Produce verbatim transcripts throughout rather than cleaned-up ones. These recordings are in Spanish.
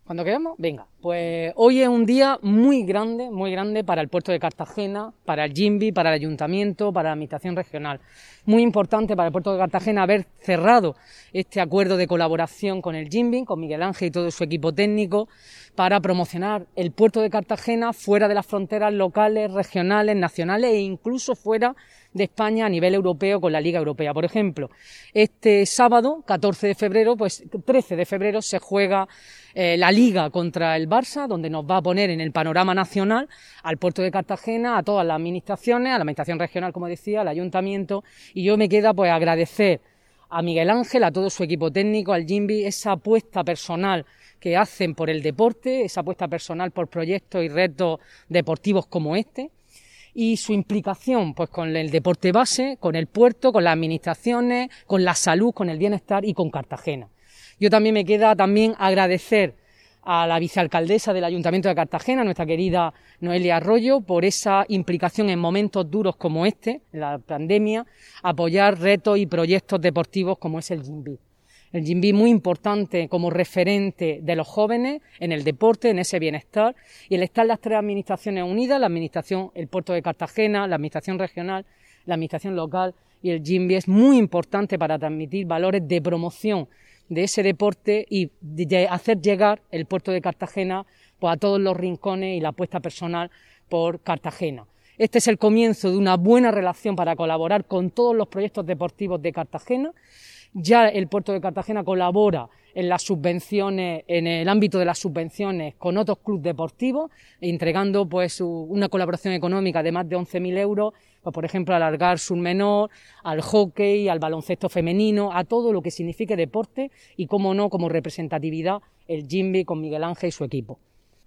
Cuando queramos, venga. Pues hoy es un día muy grande, muy grande para el puerto de Cartagena, para el Jimbi, para el Ayuntamiento, para la Administración Regional. Muy importante para el puerto de Cartagena haber cerrado este acuerdo de colaboración con el Jimbi, con Miguel Ángel y todo su equipo técnico, para promocionar el puerto de Cartagena fuera de las fronteras locales, regionales, nacionales e incluso fuera de España a nivel europeo con la Liga Europea. Por ejemplo, este sábado, catorce de febrero, pues trece de febrero se juega eh, la Liga contra el Barça, donde nos va a poner en el panorama nacional al puerto de Cartagena, a todas las administraciones, a la administración regional, como decía, al ayuntamiento, y yo me queda pues agradecer a Miguel Ángel, a todo su equipo técnico, al Jimbi, esa apuesta personal que hacen por el deporte, esa apuesta personal por proyectos y retos deportivos como este, y su implicación pues con el deporte base, con el puerto, con las administraciones, con la salud, con el bienestar y con Cartagena. Yo también me queda también agradecer a la vicealcaldesa del Ayuntamiento de Cartagena, nuestra querida Noelia Arroyo, por esa implicación en momentos duros como este, la pandemia, apoyar retos y proyectos deportivos como es el Jimbi. El Jimbi muy importante como referente de los jóvenes en el deporte, en ese bienestar, y el estar las tres administraciones unidas, la administración, el puerto de Cartagena, la administración regional, la administración local y el Jimbi es muy importante para transmitir valores de promoción de ese deporte y de hacer llegar el puerto de Cartagena pues, a todos los rincones y la apuesta personal por Cartagena. Este es el comienzo de una buena relación para colaborar con todos los proyectos deportivos de Cartagena. Ya el puerto de Cartagena colabora en las subvenciones, en el ámbito de las subvenciones con otros clubes deportivos, entregando pues una colaboración económica de más de once mil euros, pues, por ejemplo, al Algar Surmenor, al hockey, al baloncesto femenino, a todo lo que signifique deporte y, cómo no, como representatividad, el Jimbi con Miguel Ángel y su equipo.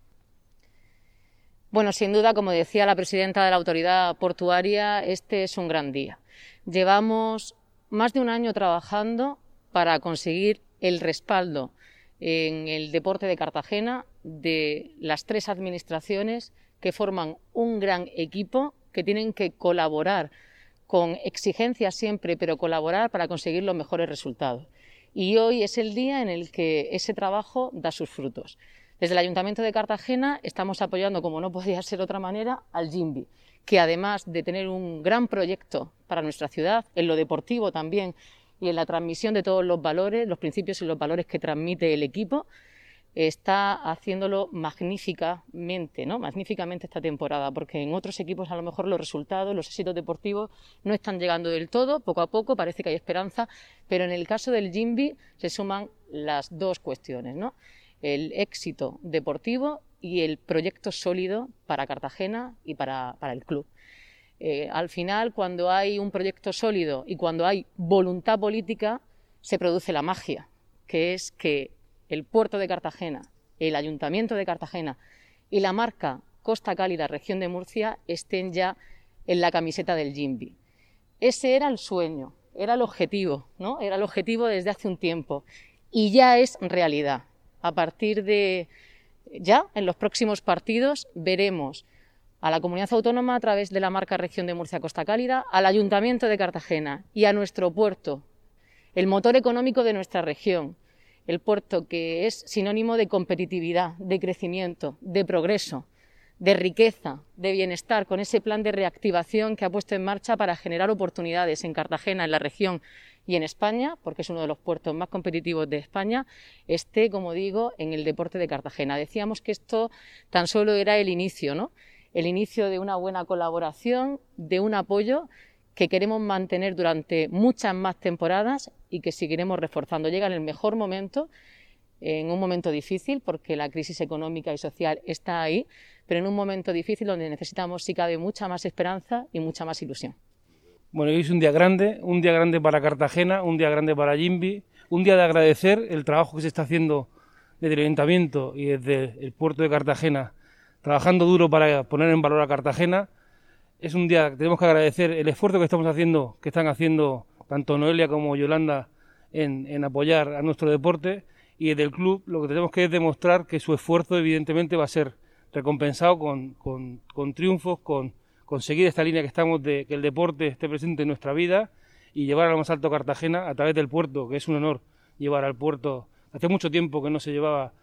Bueno, sin duda, como decía la presidenta de la Autoridad Portuaria, este es un gran día. Llevamos más de un año trabajando para conseguir el respaldo en el deporte de Cartagena de las tres administraciones que forman un gran equipo que tienen que colaborar con exigencias siempre, pero colaborar para conseguir los mejores resultados. Y hoy es el día en el que ese trabajo da sus frutos. Desde el Ayuntamiento de Cartagena estamos apoyando, como no podía ser de otra manera, al Jimbi, que además de tener un gran proyecto para nuestra ciudad, en lo deportivo también y en la transmisión de todos los valores, los principios y los valores que transmite el equipo, está haciéndolo magníficamente, ¿no? magníficamente esta temporada, porque en otros equipos a lo mejor los resultados, los éxitos deportivos no están llegando del todo, poco a poco parece que hay esperanza, pero en el caso del Jimbi se suman las dos cuestiones, ¿no? El éxito deportivo y el proyecto sólido para Cartagena y para, para el club. Eh, al final, cuando hay un proyecto sólido y cuando hay voluntad política, se produce la magia, que es que el puerto de Cartagena, el Ayuntamiento de Cartagena y la marca Costa Cálida Región de Murcia estén ya en la camiseta del Jimbi. Ese era el sueño, era el objetivo, ¿no? Era el objetivo desde hace un tiempo y ya es realidad. A partir de ya, en los próximos partidos, veremos a la comunidad autónoma a través de la marca Región de Murcia Costa Cálida, al Ayuntamiento de Cartagena y a nuestro puerto, el motor económico de nuestra región, el puerto que es sinónimo de competitividad, de crecimiento, de progreso, de riqueza, de bienestar, con ese plan de reactivación que ha puesto en marcha para generar oportunidades en Cartagena, en la región y en España, porque es uno de los puertos más competitivos de España, esté, como digo, en el deporte de Cartagena. Decíamos que esto tan solo era el inicio, ¿no? El inicio de una buena colaboración, de un apoyo que queremos mantener durante muchas más temporadas y que seguiremos reforzando. Llega en el mejor momento, en un momento difícil, porque la crisis económica y social está ahí, pero en un momento difícil donde necesitamos, si cabe, mucha más esperanza y mucha más ilusión. Bueno, hoy es un día grande, un día grande para Cartagena, un día grande para Jimbi, un día de agradecer el trabajo que se está haciendo desde el Ayuntamiento y desde el puerto de Cartagena, trabajando duro para poner en valor a Cartagena. Es un día que tenemos que agradecer el esfuerzo que estamos haciendo, que están haciendo tanto Noelia como Yolanda en, en apoyar a nuestro deporte, y desde el club lo que tenemos que es demostrar que su esfuerzo evidentemente va a ser recompensado con, con, con triunfos, con conseguir esta línea que estamos de que el deporte esté presente en nuestra vida y llevar a lo más alto Cartagena a través del puerto, que es un honor llevar al puerto. Hace mucho tiempo que no se llevaba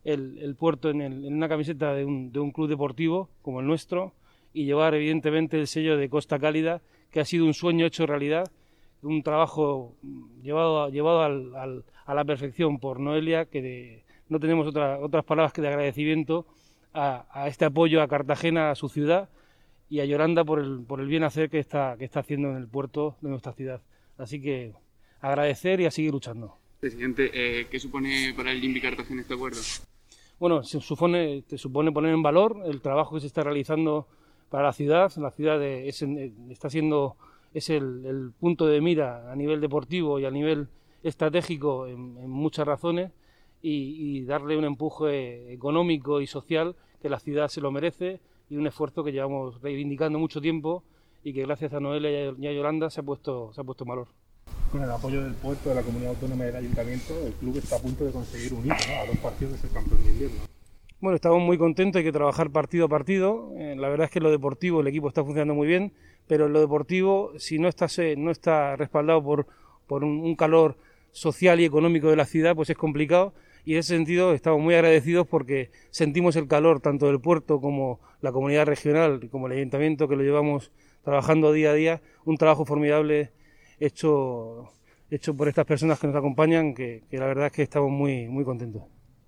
el, el puerto en, el, en una camiseta de un, de un club deportivo como el nuestro y llevar evidentemente el sello de Costa Cálida, que ha sido un sueño hecho realidad, un trabajo llevado, llevado al, al, a la perfección por Noelia, que de, no tenemos otra, otras palabras que de agradecimiento a, a este apoyo a Cartagena, a su ciudad, y a Yolanda por el, por el bien hacer que está, que está haciendo en el puerto de nuestra ciudad. Así que agradecer y a seguir luchando. Presidente, eh, ¿qué supone para el Jimby Cartagena este acuerdo? Bueno, se supone, se supone poner en valor el trabajo que se está realizando para la ciudad. La ciudad de, es, está siendo, es el, el punto de mira a nivel deportivo y a nivel estratégico en, en muchas razones, y, y darle un empuje económico y social que la ciudad se lo merece, y un esfuerzo que llevamos reivindicando mucho tiempo y que gracias a Noelia y a Yolanda se ha puesto, se ha puesto en valor. Con el apoyo del puerto, de la comunidad autónoma y del ayuntamiento, el club está a punto de conseguir un hito, ¿no?, a dos partidos de ser campeón de invierno. Bueno, estamos muy contentos, hay que trabajar partido a partido. Eh, la verdad es que en lo deportivo el equipo está funcionando muy bien, pero en lo deportivo, si no está, no está respaldado por, por un, un calor social y económico de la ciudad, pues es complicado. Y en ese sentido estamos muy agradecidos porque sentimos el calor tanto del puerto como la comunidad regional, como el ayuntamiento, que lo llevamos trabajando día a día, un trabajo formidable hecho, hecho por estas personas que nos acompañan, que, que la verdad es que estamos muy, muy contentos.